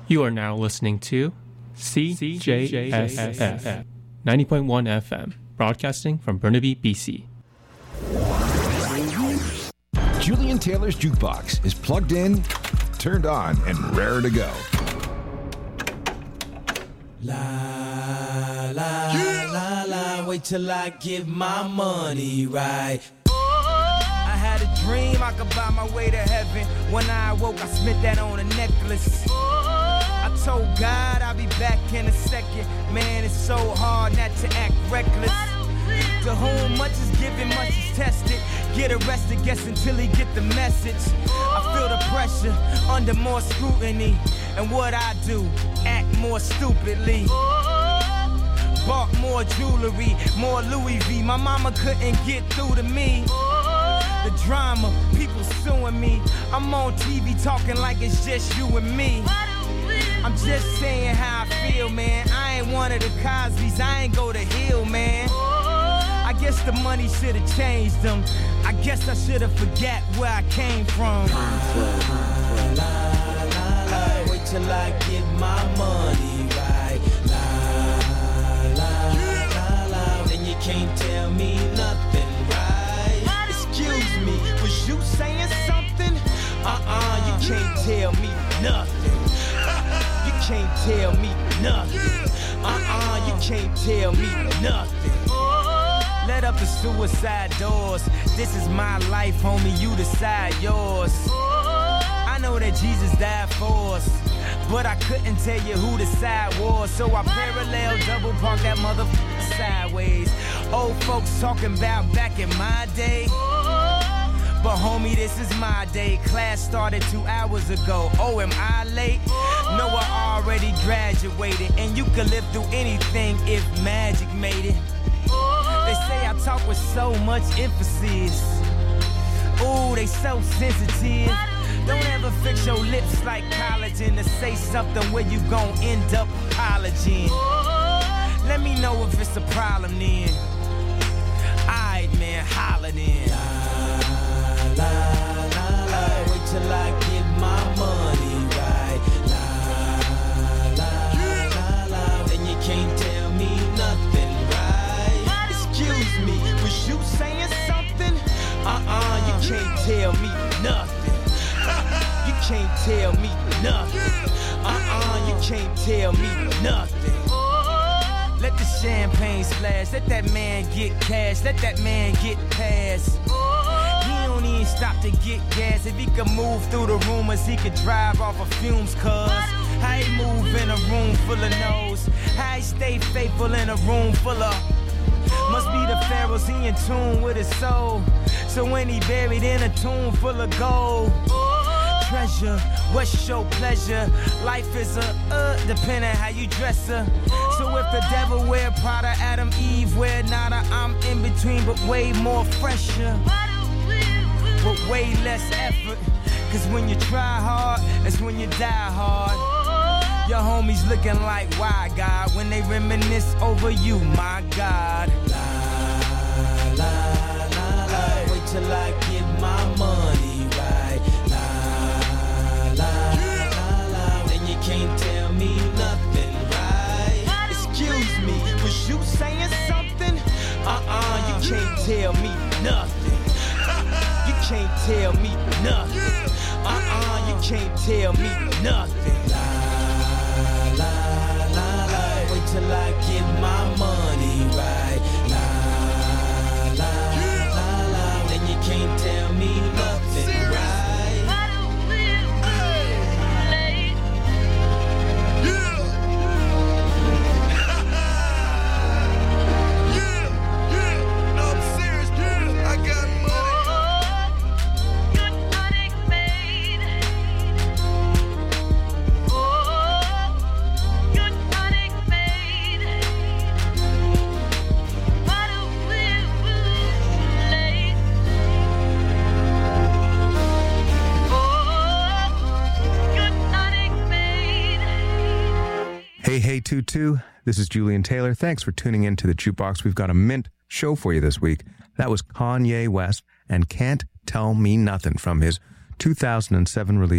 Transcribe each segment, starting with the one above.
You are now listening to CJSF 90.1 FM, broadcasting from Burnaby, BC. Julian Taylor's Jukebox is plugged in, turned on, and raring to go. La, la, la, la, wait till I get my money right. I had a dream I could buy my way to heaven. When I awoke, I spent that on a necklace. I told God I'll be back in a second. Man, it's so hard not to act reckless. To whom much is given, much is tested. Get arrested, guess until he get the message. I feel the pressure under more scrutiny. And what I do, act more stupidly. Bought more jewelry, more Louis V. My mama couldn't get through to me. The drama, people suing me. I'm on TV talking like it's just you and me. I'm just saying how I feel, man. I ain't one of the Cosbys, I ain't go to Hill, man. I guess the money should've changed them. I guess I should've forgot where I came from. Wait till I get my money right. Then you can't tell me nothing, right? Excuse me, was you saying something? You can't tell me nothing. You can't tell me nothing. You can't tell me nothing. Let up the suicide doors. This is my life, homie, you decide yours. I know that Jesus died for us, but I couldn't tell you who the side was. So I parallel double park that motherfucker sideways. Old folks talking about back in my day. But homie, this is my day. Class started 2 hours ago. Oh, am I late? No, I already graduated. And you could live through anything if magic made it. They say I talk with so much emphasis. Ooh, they so sensitive. Don't ever fix your lips like collagen to say something where you gon' end up apologizing. Let me know if it's a problem then. Alright, man, holla then. La, la, la, wait till I get my money right. La, la, then you can't tell me nothing, right? Excuse me, was you saying something? You can't tell me nothing. You can't tell me nothing. You can't tell me nothing. Let the champagne splash, let that man get cash, let that man get past. He don't even stop to get gas. If he could move through the rumors, he could drive off of fumes, cuz how he move in a room full of no's, how he stay faithful in a room full of. Must be the pharaohs, he in tune with his soul. So when he buried in a tomb full of gold, treasure, what's your pleasure? Life is a depending how you dress her. So if the devil wear Prada, Adam, Eve wear nada, I'm in between but way more fresher, but way less effort. Cause when you try hard, that's when you die hard. Your homies looking like, why God? When they reminisce over you, my God. La, la, la, la, wait till I get my money right. La, then you can't tell me nothing, right? Excuse me, was you saying something? You can't tell me nothing. You can't tell me nothing. You can't tell me nothing. La, wait till I get my money right. La, then you can't tell me nothing, right? Hey, Tutu, this is Julian Taylor. Thanks for tuning in to the Jukebox. We've got a mint show for you this week. That was Kanye West and Can't Tell Me Nothing from his 2007 release,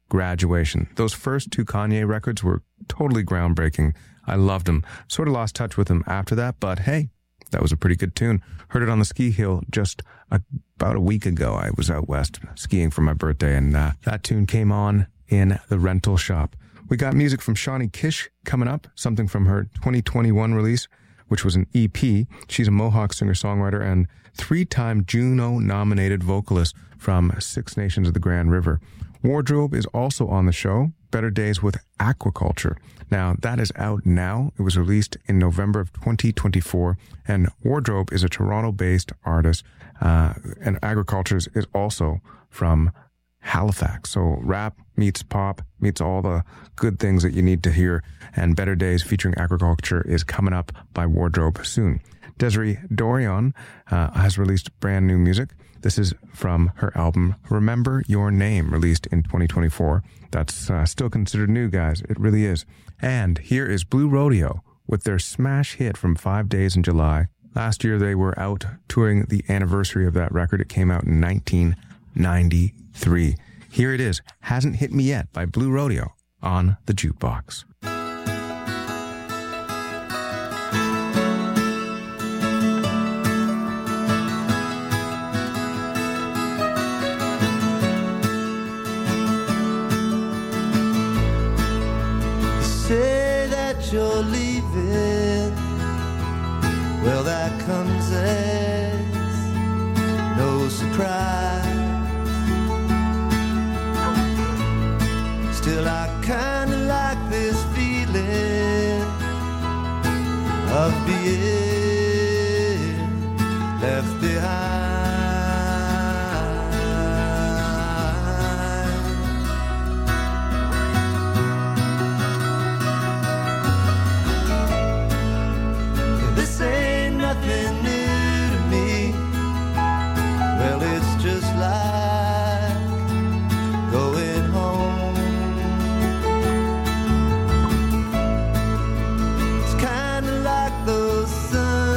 Graduation. Those first two Kanye records were totally groundbreaking. I loved them. Sort of lost touch with them after that, but hey, that was a pretty good tune. Heard it on the ski hill just about a week ago. I was out west skiing for my birthday, and that tune came on in the rental shop. We got music from Shawnee Kish coming up, something from her 2021 release, which was an EP. She's a Mohawk singer-songwriter and 3-time Juno-nominated vocalist from Six Nations of the Grand River. Wardrobe is also on the show, Better Days with Aquaculture. Now, that is out now. It was released in November of 2024, and Wardrobe is a Toronto-based artist, and Agriculture is also from Halifax. So rap meets pop, meets all the good things that you need to hear, and Better Days featuring Agriculture is coming up by Wardrobe soon. Desiree Dorion has released brand new music. This is from her album Remember Your Name, released in 2024. That's still considered new, guys. It really is. And here is Blue Rodeo with their smash hit from 5 Days in July. Last year, they were out touring the anniversary of that record. It came out in 1993. Here it is, Hasn't Hit Me Yet by Blue Rodeo on the Jukebox. Say that you're leaving, well, that comes as no surprise. Still, I kinda like this feeling of being left behind. This ain't nothing new to me. Well, it's just like going home. It's kinda like those sun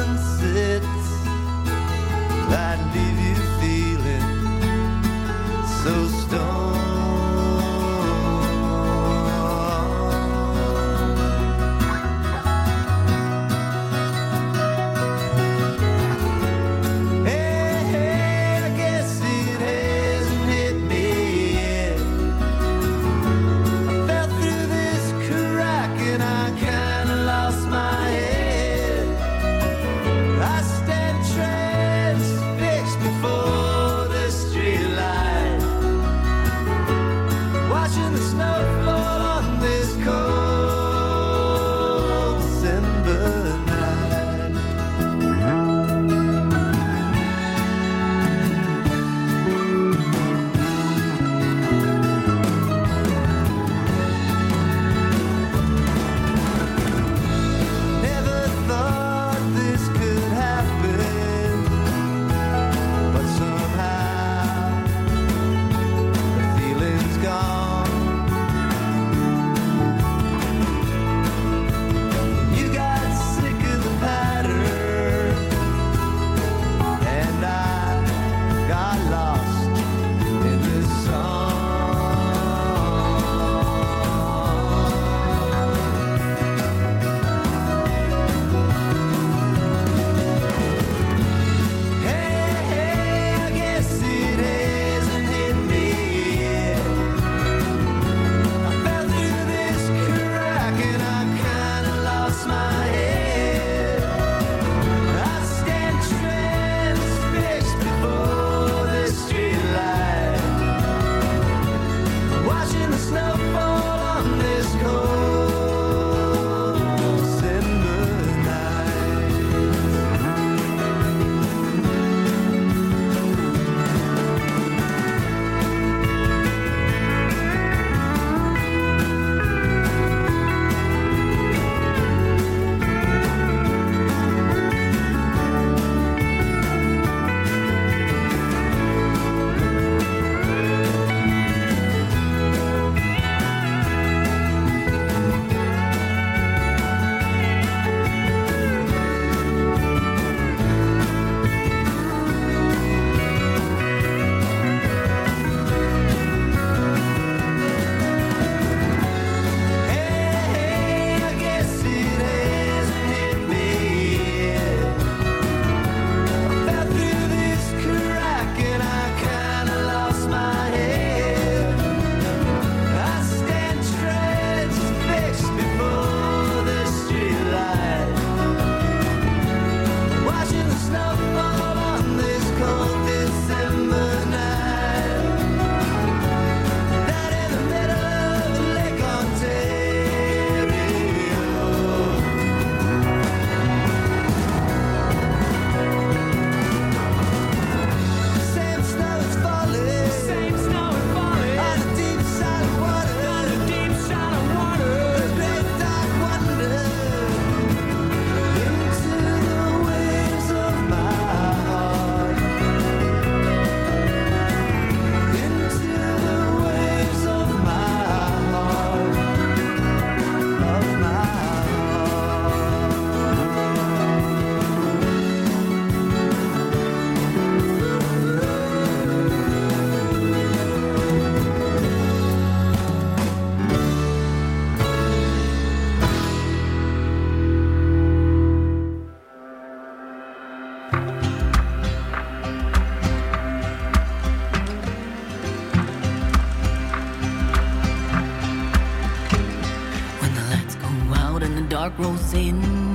dark rolls thin,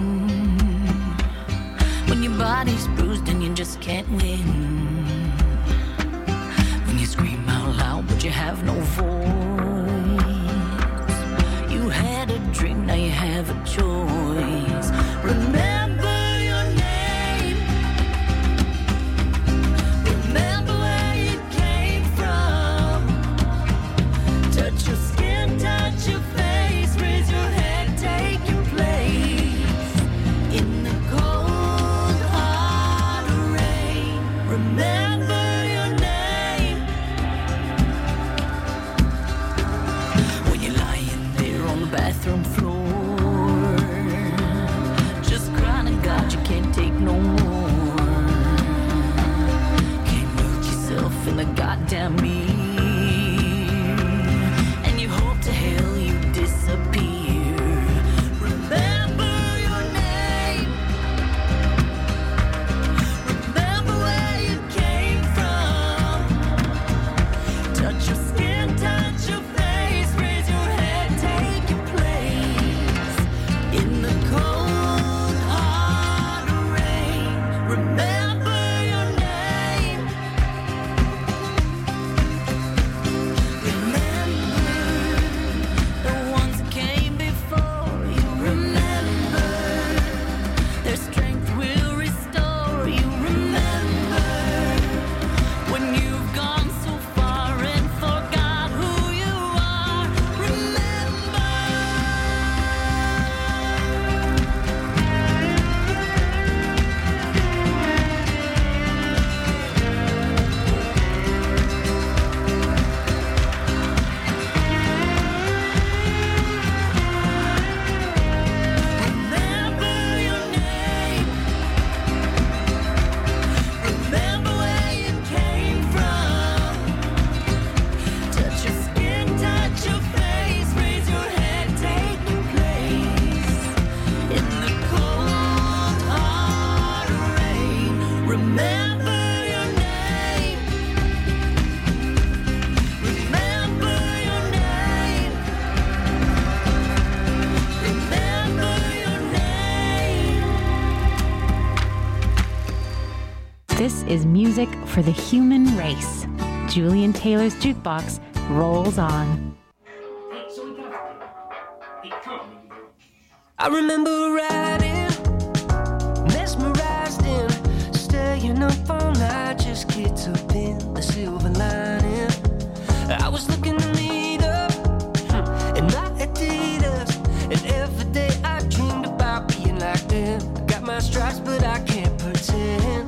when your body's bruised and you just can't win, when you scream out loud but you have no voice. You had a dream, now you have a choice. Remember your name. Remember where you came from. Touch your skin, touch your face, raise your head, take your place in the cold hard rain. Remember your name. When you're lying there on the bathroom floor, just crying to God you can't take no more. Can't look yourself in the goddamn mirror, and you hope to hell you disappear. Remember your name. Remember where you came from. Touch your skin, touch your face, raise your head, take your place in the cold hard rain. Remember your name. Remember the ones that came before you. Remember their strength will restore you. Remember when you've gone so far and forgot who you are. Remember. Remember your name. Remember where you came from. Touch your skin, touch your face, raise your head, take your place in the cold hard rain. Remember your name. Remember your name. Remember your name. This is music for the human race. Julian Taylor's Jukebox rolls on. I remember riding, mesmerized in, staying up all night, just kids up in the silver lining. I was looking to meet up in my Adidas, and every day I dreamed about being like them. I got my stripes, but I can't pretend.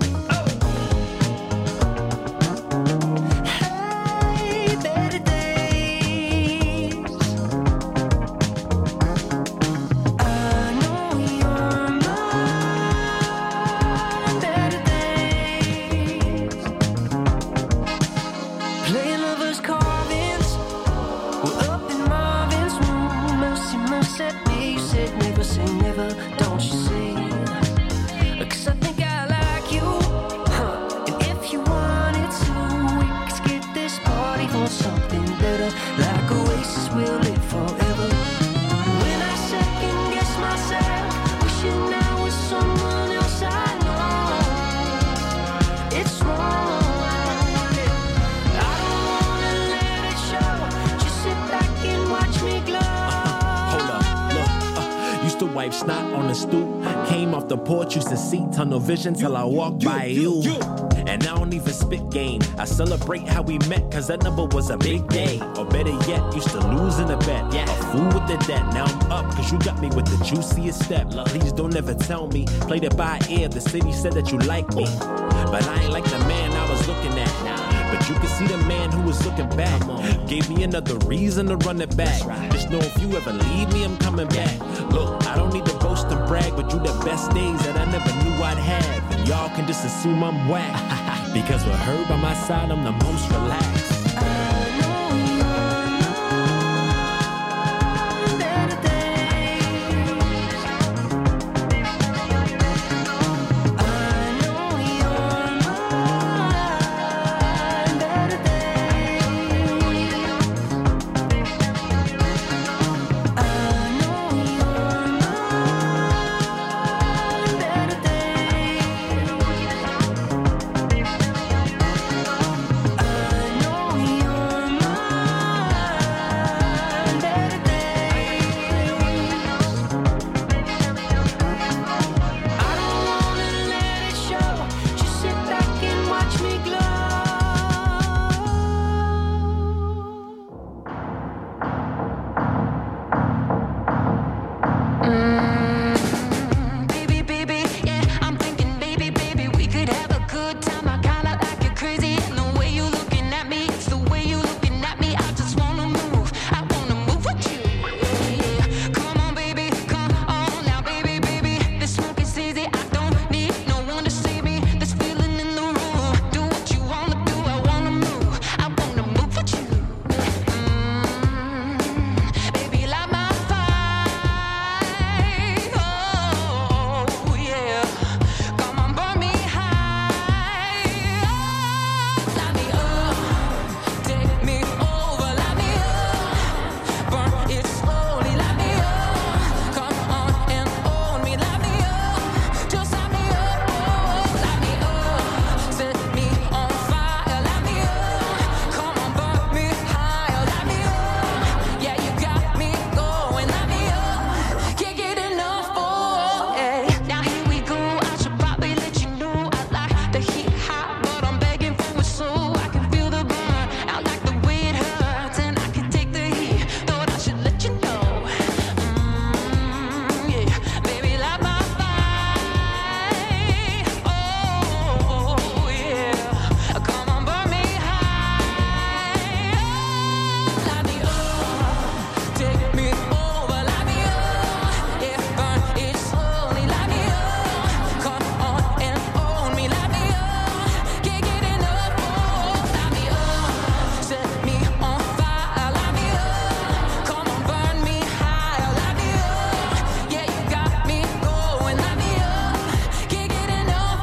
Hey, better days. I know you're mine. Better days. Playing lovers' carvings. We're up in Marvin's room. Mercy, mercy, you said never say never, don't you see? 'Cause I think I like you, and if you wanted to, we could skip this party for something better. Like Oasis, we'll live forever. When I second guess myself, wishing I was someone else I know, it's wrong. I don't wanna let it show. Just sit back and watch me glow. Hold up, look, used to wipe snot on the stoop. Came off the porch, used to see tunnel vision till I walked by you. And I don't even spit game. I celebrate how we met, cause that number was a big day. Or better yet, used to lose in a bet. A fool with the debt, now I'm up, cause you got me with the juiciest step. Please don't ever tell me, played it by ear, the city said that you like me. But I ain't like the man I was looking at. But you can see the man who was looking back. Gave me another reason to run it back. Just know if you ever leave me, I'm coming back. Look, I don't need to boast and brag, but you the best days that I never knew I'd have. And y'all can just assume I'm whack. Because with her by my side, I'm the most relaxed. I know you're mine. it slowly. Light me up, come on and hold me. Light me up, just light me up, oh, light me up, set me on fire. Light me up, come on, burn me higher. Light me up, yeah, you got me going. Light me up, can't get enough, oh, hey. Now here we go, I should probably let you know I like the heat hot, but I'm begging for it so I can feel the burn. I like the way it hurts and I can take the heat. Thought I should let you know. Yeah, baby, light my fire. Oh, yeah. Come on, burn me high. Light me up, take me over. Light me up, yeah, burn it slowly. Light me up, come on and hold me. Light me up, can't get enough. Oh, light me up, set me on fire. Light me up, come on, burn me higher. Light me up, yeah, you got me going. Light me up, can't get enough.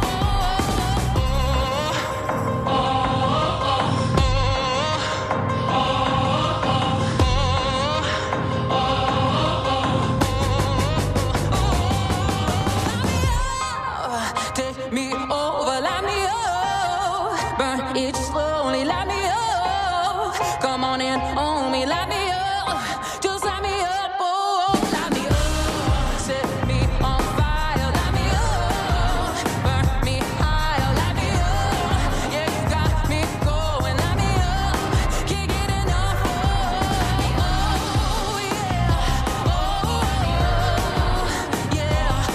Take me over, light me up, burn it slowly, light me up, come on and own me, light me up, just light me up, oh, light me up, set me on fire, light me up, burn me higher, light me up, yeah, you got me going, light me up, can't get enough, oh, yeah, oh, yeah,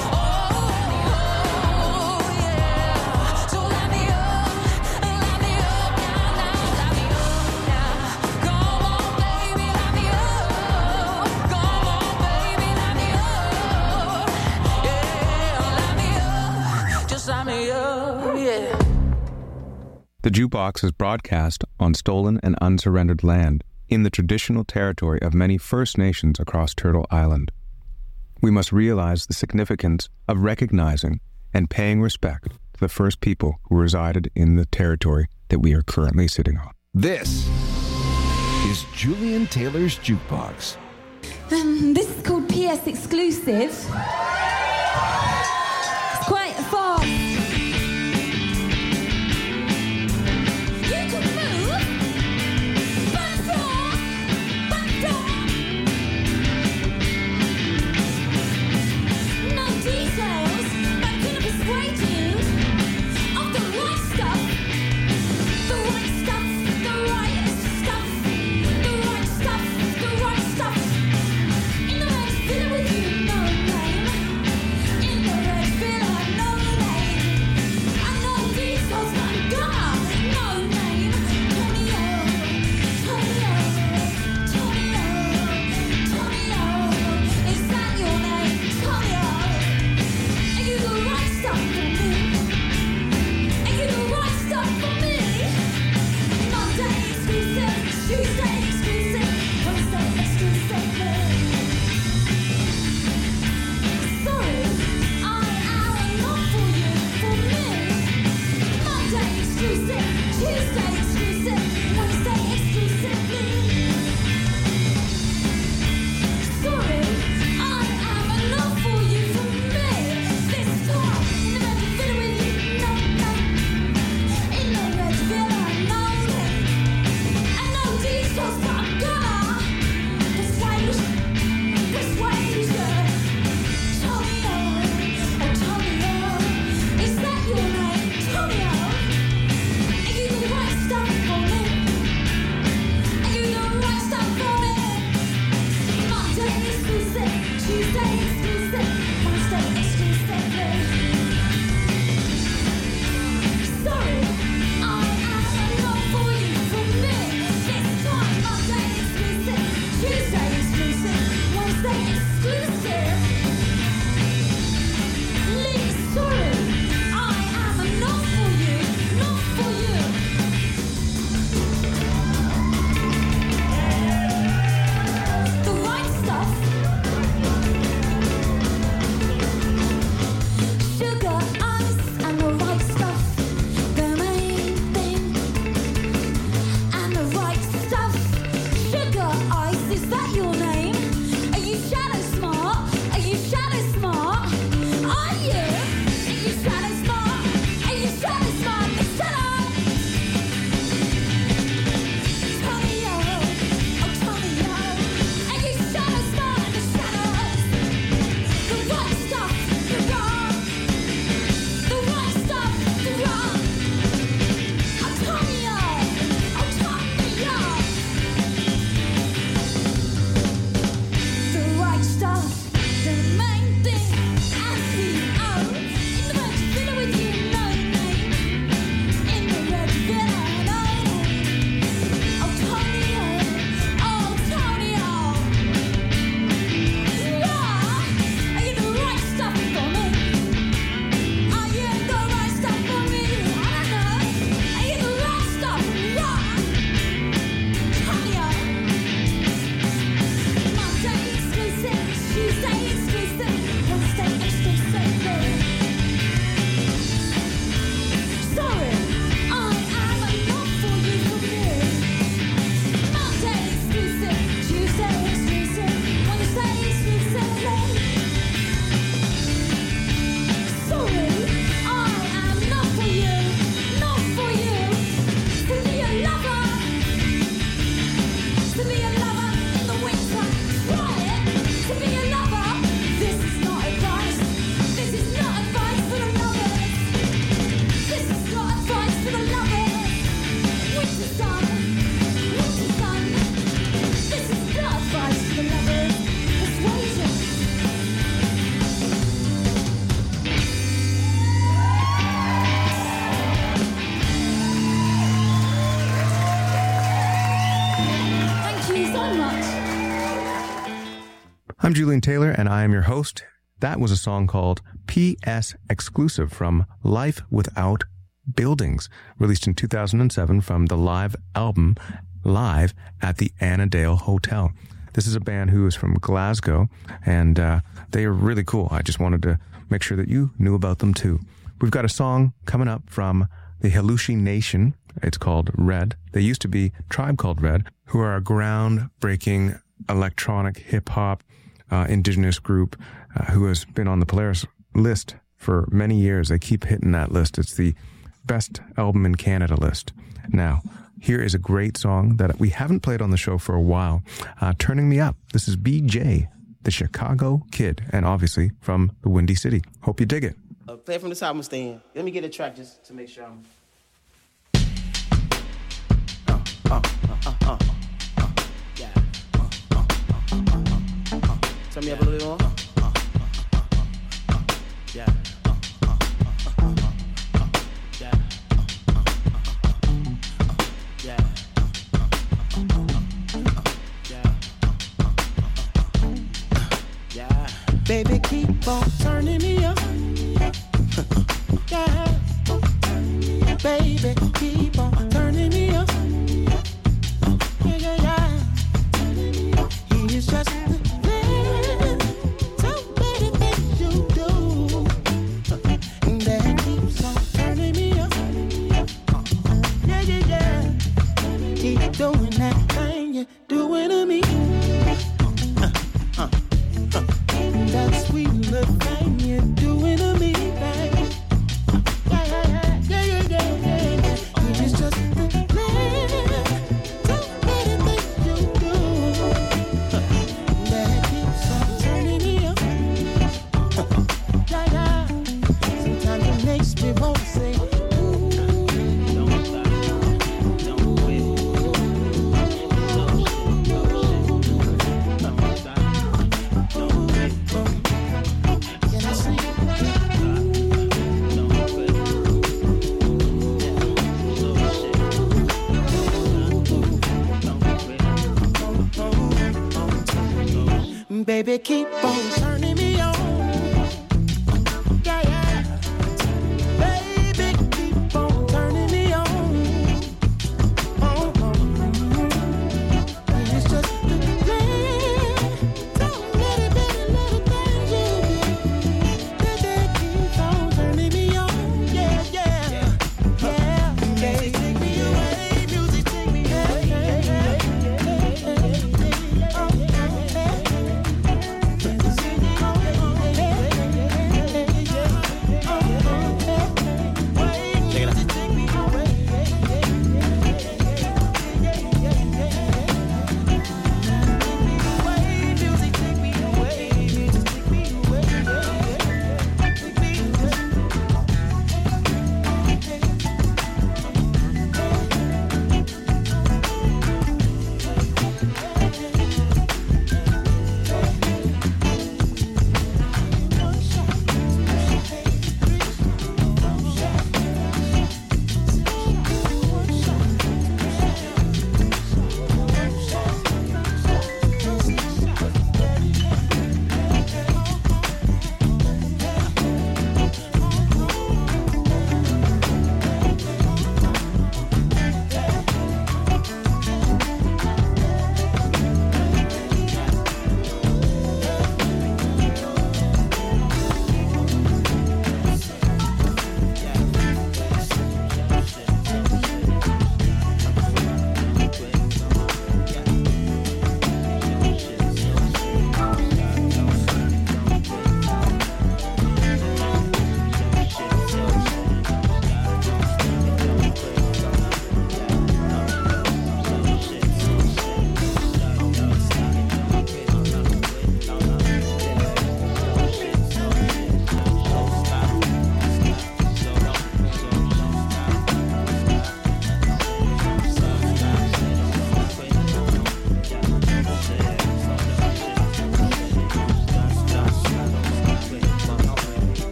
oh, yeah, so light me up, now, light me up now, come on, baby, light me up, come on, baby, light me up, yeah, light me up, just light me up, yeah. The Jukebox is broadcast on stolen and unsurrendered land in the traditional territory of many First Nations across Turtle Island. We must realize the significance of recognizing and paying respect to the first people who resided in the territory that we are currently sitting on. This is Julian Taylor's Jukebox. This is called PS Exclusive. It's quite fast. You can move. Back door. Back door. No details, but I'm gonna persuade you of the right stuff. The right stuff. The right stuff. The right stuff. The right stuff. In the red villa with you, no name. In the red villa, no name. I know details, but I'm gonna no name. Tonio, Tonio, Tonio, Tonio. Is that your name, Tonio? Are you the right stuff for me? Are you the right stuff for me? Monday exclusive, Tuesday exclusive, Wednesday exclusive. Sorry, I am not for you, for me. Monday exclusive, Tuesday exclusive, Wednesday exclusively. Sorry, I am not for you, for me. This time, in the red villa with you, no, no. In the red villa, no, no. I know details, but I'm gonna persuade you. Tonio, oh Tonio, is that your name, Tonio? Are you the right stuff for me? Are you the right stuff for me? Monday exclusive, Tuesday exclusive, Wednesday exclusively. Sorry, I am not for you, for me. This time, Monday exclusive, Tuesday exclusive, Wednesday exclusive. Lee, sorry, I am not for you, not for you. The right stuff. Sugar, ice, and the right stuff. The main thing. And the right stuff. Sugar, ice, is that your name? Tuesday exclusive, Wednesday exclusive. Sorry, I am enough for you for me. Monday exclusive, Tuesday exclusive, Wednesday exclusive. Sorry, I am not for you, not for you. To be a lover, to be a lover in the winter. Quiet, to be a lover. This is not advice. This is not advice for the lovers. This is not advice for the lovers. Winter sun, winter sun. This is not advice for the lovers. Persuasion. Thank you so much. I'm Julian Taylor, and I am your host. That was a song called PS Exclusive from Life Without Buildings, released in 2007 from the live album Live at the Annandale Hotel. This is a band who is from Glasgow, and they are really cool. I just wanted to make sure that you knew about them too. We've got a song coming up from the Halushi Nation. It's called Red. They used to be Tribe Called Red, who are a groundbreaking electronic hip-hop indigenous group who has been on the Polaris list for many years. They keep hitting that list. It's the best album in Canada list. Now, here is a great song that we haven't played on the show for a while, Turning Me Up. This is BJ, the Chicago Kid, and obviously from the Windy City. Hope you dig it. Play it from the top, I'm staying. Let me get a track just to make sure I'm... Yeah. Turn me up a little bit more. Yeah. Yeah. Yeah. Yeah. Baby, keep on turning me up. Yeah. Baby, keep on turning me up. Yeah, yeah, yeah. He is just the man. So many things you do. That keeps on turning me up. Yeah, yeah, yeah. Keep doing that thing you're doing to me. That sweet little thing you're doing to me, baby. Yeah, yeah, yeah, yeah, yeah, yeah, yeah. He is just the man. So many things you do. That keeps on turning me up. Yeah, yeah. Sometimes it makes me want to say, ooh. Don't stop. Don't quit. Can I sing? Baby, keep on turning.